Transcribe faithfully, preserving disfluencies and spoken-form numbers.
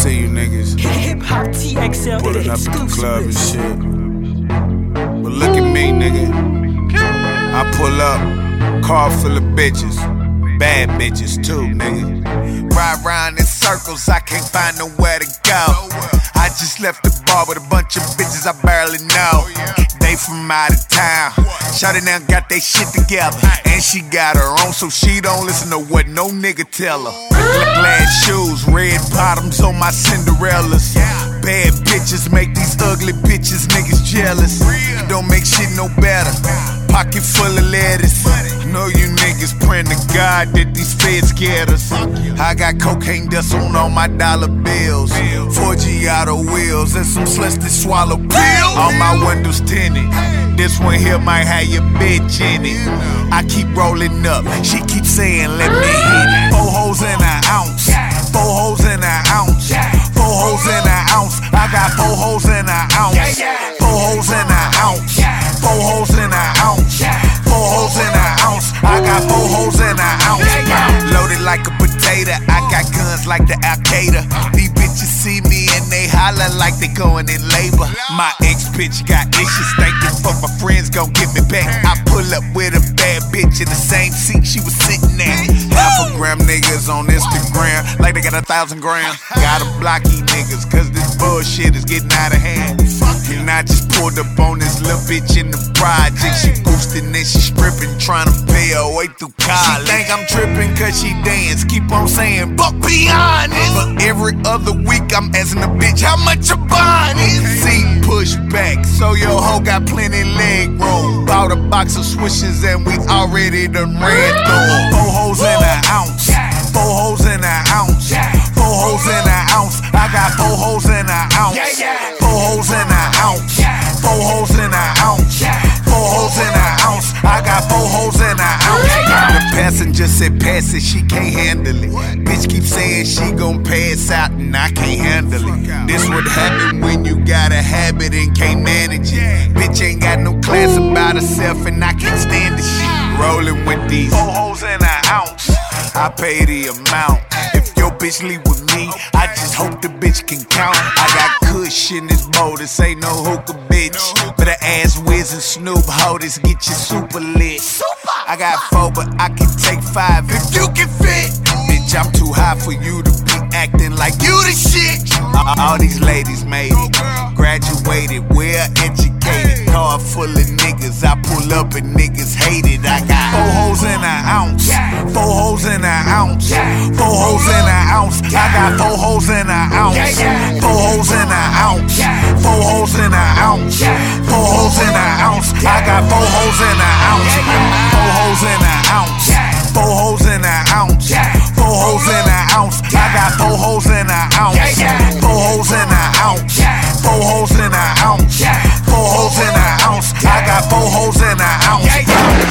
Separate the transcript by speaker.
Speaker 1: see you niggas
Speaker 2: Hip Hop T X L
Speaker 1: pulling up at the club and
Speaker 2: exclusive.
Speaker 1: shit. But look at me, nigga. I pull up, car full of bitches. Bad bitches too, nigga. Ride round in circles, I can't find nowhere to go. I just left the bar with a bunch of bitches I barely know. They from out of town. Shawty now got they shit together. And she got her own, so she don't listen to what no nigga tell her. Glad shoes, red bottoms on my Cinderellas. Bad bitches make these ugly bitches niggas jealous. It don't make shit no better. Pocket full of lettuce. Know you niggas praying to God that these feds get us. I got cocaine dust on all my dollar bills. four G auto wheels and some sluts that swallow pills. All my windows tinted. This one here might have your bitch in it. I keep rolling up. She keeps saying let me hit it. Four hoes in an ounce. Four hoes in an ounce. Four hoes in an ounce. I got four hoes in an ounce. Four hoes in an ounce. Four hoes in an ounce. Four hoes in an ounce. I got four hoes in an ounce. Loaded like a potato. I got guns like the Al Qaeda. These bitches see me and they holler like they going in labor. My ex bitch got issues. Thinking fuck my friends gon' get me back. I pull up with a bad bitch in the same seat she was sitting at. Half a gram niggas on Instagram like they got a thousand grams. Gotta block these niggas cause this bullshit is getting out of hand. And I just pulled up on this little bitch in the project. She boosting and she stripping, trying to pay her way through college. She think I'm tripping cause she dance. Keep on saying, but be honest. But every other week I'm asking a bitch how much a bond is. Seat push back, so your hoe got plenty leg room. Bought a box of swishes and we already done ran through them. Four hoes in an ounce. Four hoes in an ounce. Four hoes in an ounce. I got four hoes in an ounce. Four hoes in an ounce. Four hoes in an ounce. Four hoes in an ounce. I got four hoes in an ounce. The passenger said pass it, she can't handle it. Bitch keep saying she gon' pass out and I can't handle it. This what happen when you got a habit and can't manage it. Bitch ain't got no class about herself and I can't stand the shit. Rolling with these four hoes in an ounce. I pay the amount. If your bitch leave with me, I just hope the bitch can count. I got kush in this bowl, this ain't no hookah bitch. But her ass whiz and Snoop holders get you super lit. I got four, but I can take five if you can fit. Bitch, I'm too high for you to be acting like you the shit. All these ladies made it, graduated, well educated. Car full of niggas, I pull up and niggas hate it. I got four hoes in an ounce. Four hoes in an ounce. Four hoes in an ounce. I got four hoes in an ounce. Four hoes in an ounce. Four hoes in an ounce. Four hoes in an ounce. I got four hoes in an ounce. Four hoes in an ounce. Four hoes in an ounce. Four hoes in an ounce. I got four hoes in an ounce.